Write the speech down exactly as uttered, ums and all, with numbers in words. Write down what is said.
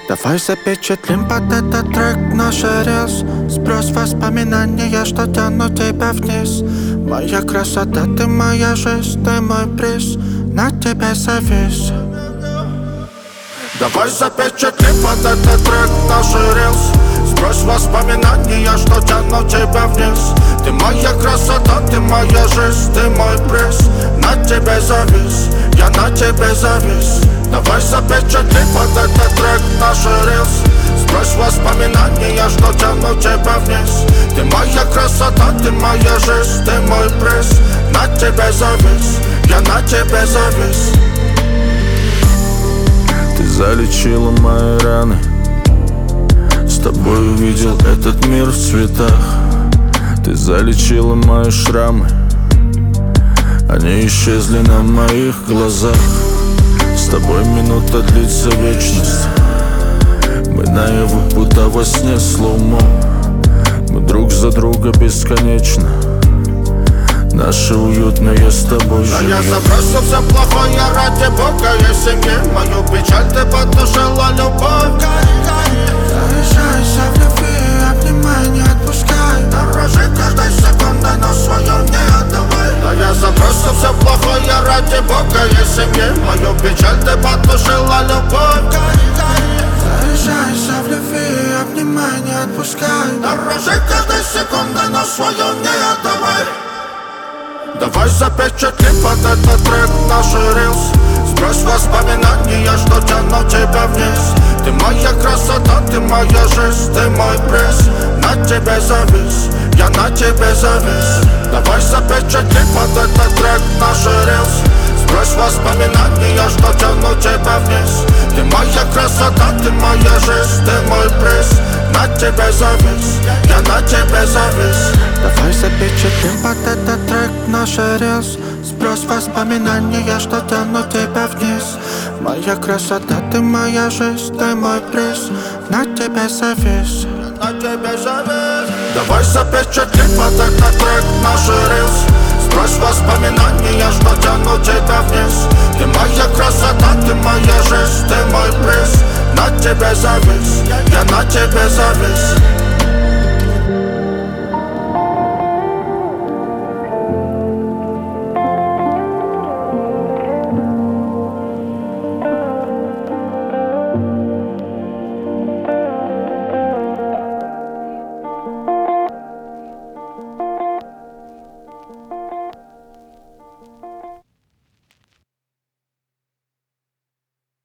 Давай запечатлим под этот трек наш рилс. Сброс воспоминания, что тянут тебя вниз. Моя красота, ты моя жизнь, ты мой приз. На тебе завис. Давай запечатлим под этот трек наш рилс. Сбрось воспоминания, что тянут тебя вниз. Ты моя красота, ты моя жизнь, ты мой приз. На тебе завис, я на тебе завис. Давай запечатлим под этот трек наш рилс. Сбрось воспоминания, что тянут тебя вниз. Ты моя красота, ты моя жизнь, ты мой приз. На тебе завис, я на тебе завис. Ты залечила мои раны. С тобой увидел этот мир в цветах. Ты залечила мои шрамы. Они исчезли на моих глазах. С тобой минута длится вечность. Мы наяву, будто во сне слоумо. Мы друг за друга бесконечно. Наше уютное с тобой живем. А я забросил все плохое ради Бога и семьи. Мою печаль ты потушила любовь. Заезжайся в любви, обнимай, не отпускай. Дорожи каждой секундой, но свою не отдавай. Да я забросил все плохое ради Бога и семьи. Мою печаль ты потушила любовь. Заезжайся в любви, обнимай, не отпускай. Дорожи каждой секундой, но свою не отдавай. Давай запечатлим под этот трек наш рилс. Сбрось воспоминания, что тянут тебя вниз. Ты моя красота, ты моя жизнь, ты мой приз. На тебе завис, я на тебе завис. Давай запечатлим под этот трек наш рилс. Сбрось воспоминания, что тянут тебя вниз. Ты моя красота, ты моя жизнь, ты мой приз. На тебе завис, я на тебе завис. Давай запечатлим под этот трек наш рилс. Сброс воспоминания, что тянут тебя вниз. Моя красота, ты моя жизнь, ты мой приз. На тебе завис, на тебе завис. Давай запечатлим под этот трек наш рилс. Сбрось воспоминания, что тянут тебя вниз. Ты моя красота, ты моя жизнь, ты мой приз. На тебе завис, я на тебе завис.